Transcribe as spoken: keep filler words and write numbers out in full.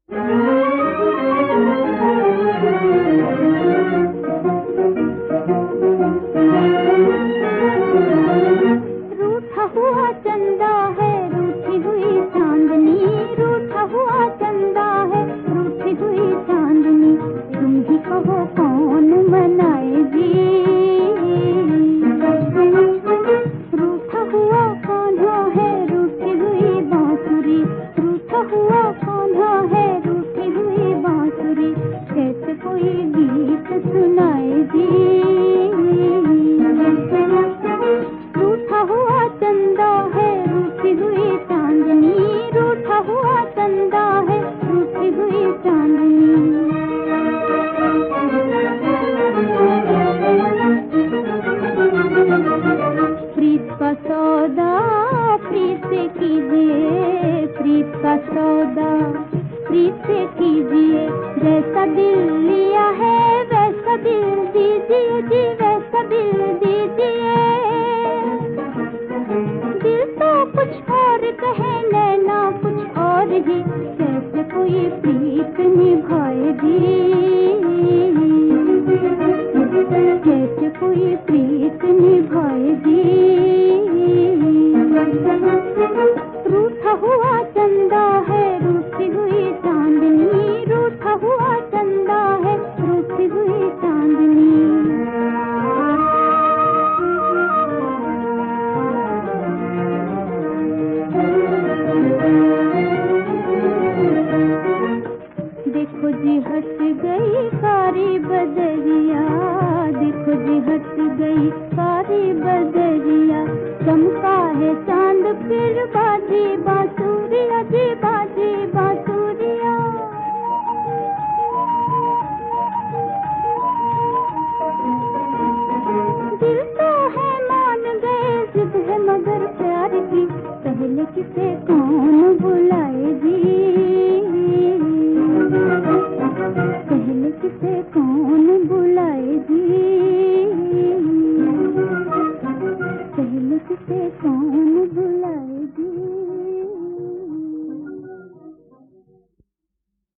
रूठा हुआ चंदा है रूठी हुई चांदनी, रूठा हुआ चंदा है रूठी हुई चांदनी, तुम ही कहो कौन मनाएगी। रूठा हुआ कान्हा है रूठी हुई बांसुरी, रूठा हुआ कान्हा है रूठी हुई बांसुरी, कैसे कोई गीत सुनाएगी। रूठा हुआ चंदा है रूठी हुई चांदनी, रूठा हुआ चंदा है रूठी हुई चांदनी। प्रीत का सौदा प्रीत से कीजिए, प्रीत का सौदा प्रीत से कीजिए, जैसा दिल लिया है वैसा दिल दीजिए जी, वैसा दिल दीजिए। दिल तो कुछ और कहे नैना कुछ और ही, कैसे कोई प्रीत निभाएगी, कैसे कोई प्रीत निभाएगी। रूठा हुआ चंदा है रूठी हुई चांदनी, रूठा हुआ चंदा है रूठी हुई चांदनी। देखो जी हट गई सारी बदरिया, देखो जी हट गई सारी बदरिया, चमका है चांद फिर बाजी बांसुरिया जी, बाजी बांसुरिया। दिल तो है मान गए जिद है मगर प्यार की, पहले किसे